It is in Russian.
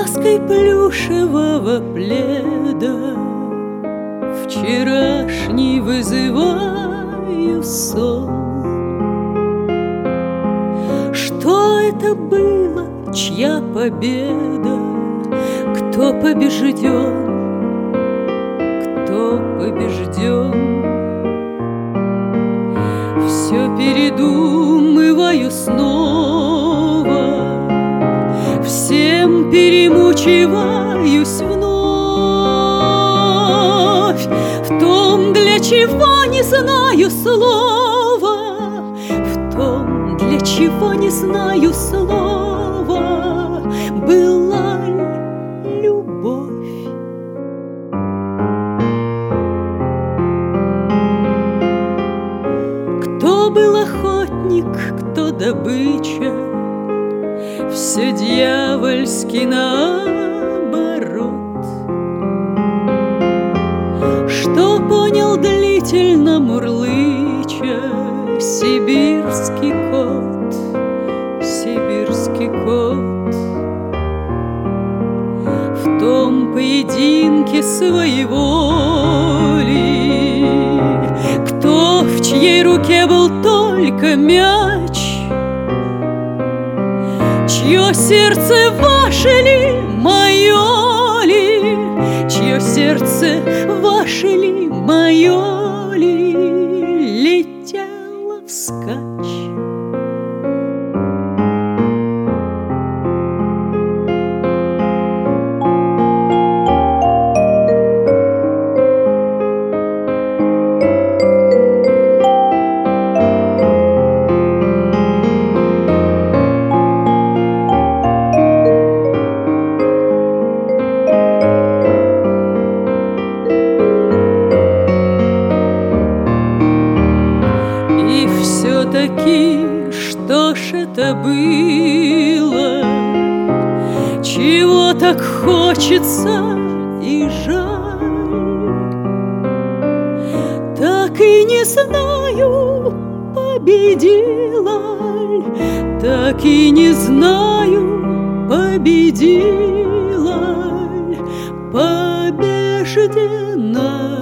лаской плюшевого пледа вчерашний вызываю сон. Что это было, чья победа? Кто побежден? Кто побежден? Все передумываю снова, всем перемучиваюсь вновь, в том, для чего не знаю слова, в том, для чего не знаю слова, была ли любовь. Кто был охотник, кто добыча, все дьявольски наоборот. Что понял длительно мурлыча сибирский кот, сибирский кот, в том поединке своеволий, кто в чьей руке был только мяч, чье сердце ваше ли, мое ли, чье сердце ваше ли, мое ли, летело вскачь. Все-таки, что ж это было, чего так хочется и жаль? Так и не знаю, победила ль, так и не знаю, победила ль, побеждена.